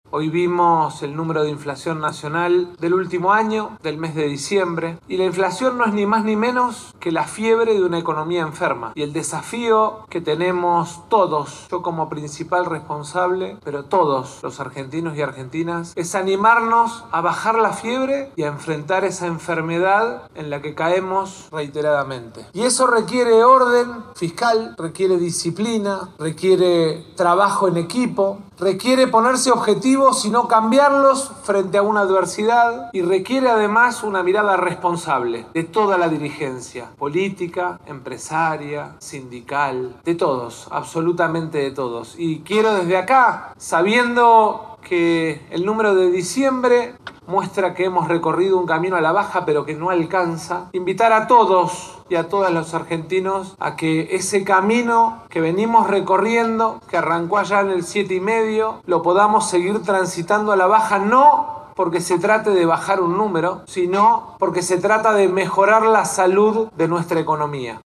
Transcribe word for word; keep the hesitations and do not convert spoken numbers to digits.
Hoy vimos el número de inflación nacional del último año, del mes de diciembre, y la inflación no es ni más ni menos que la fiebre de una economía enferma. Y el desafío que tenemos todos, yo como principal responsable, pero todos los argentinos y argentinas, es animarnos a bajar la fiebre y a enfrentar esa enfermedad en la que caemos reiteradamente. Y eso requiere orden fiscal, requiere disciplina, requiere trabajo en equipo, requiere ponerse objetivos y no cambiarlos frente a una adversidad, y requiere además una mirada responsable de toda la dirigencia política, empresaria, sindical, de todos, absolutamente de todos. Y quiero desde acá, sabiendo que el número de diciembre muestra que hemos recorrido un camino a la baja pero que no alcanza, invitar a todos y a todos los argentinos a que ese camino que venimos recorriendo, que arrancó allá en el siete y medio, lo podamos seguir transitando a la baja, no porque se trate de bajar un número, sino porque se trata de mejorar la salud de nuestra economía.